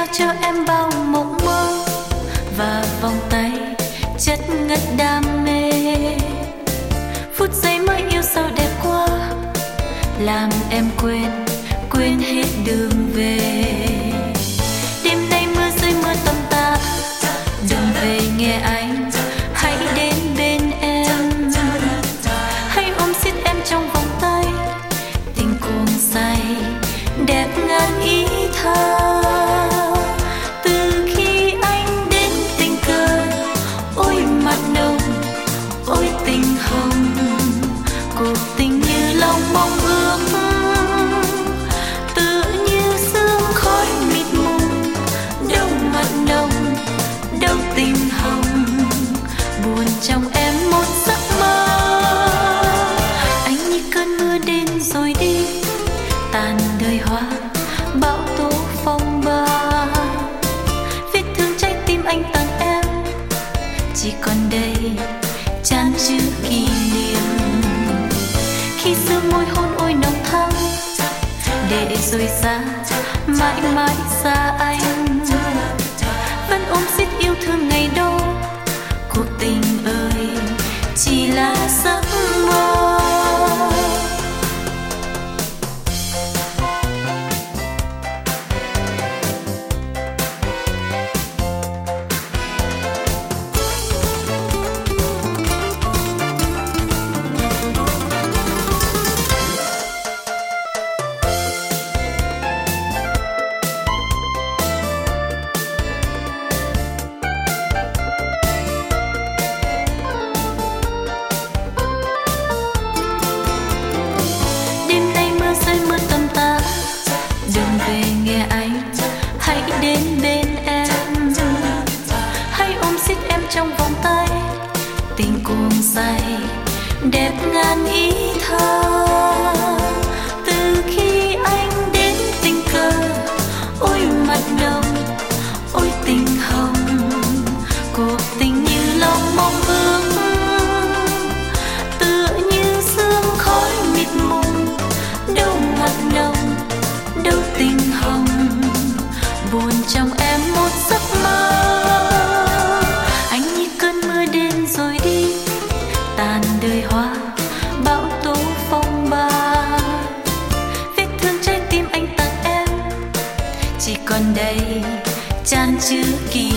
cho em bao mộng mơ và vòng tay chất ngất đam mê. Phút giây mới yêu sao đẹp quá, làm em quên hết đường về. Đêm nay mưa rơi mưa tầm tã, đừng về nghe anh, hãy đến bên em, hãy ôm siết em trong vòng tay. Tình cuồng say đẹp ngàn ý thơ. Từ khi anh đến tình cờ, ôi mặt nồng, ôi tình hồng, cuộc tình như lòng mong ước, tự như sương khói mịt mù. Đâu mặt nồng, đâu tình hồng, buồn trong em một giấc mơ. Anh như cơn mưa đến rồi đi, tàn đời hoa bão tố phong ba. Vết thương trái tim anh tặng em, chỉ còn đây chan chứa kỷ niệm. Khi xưa môi hôn ôi nồng thắm, để rồi xa mãi mãi xa anh, vẫn ôm siết yêu thương ngày đó. Cuộc tình ơi chỉ là giấc mơ. Trong vòng tay tình cuồng say đẹp ngàn ý thơ. Từ khi anh đến tình cờ, ôi mặt nồng, ôi tình hồng, cuộc tình như lòng mong ước, tựa như sương khói mịt mù. Đâu mặt nồng, đâu tình hồng, buồn trong em một giấc mơ. Rồi đi, tàn đời hoa bão tố phong ba. Vết thương trái tim anh tặng em, chỉ còn đây chan chứa kỷ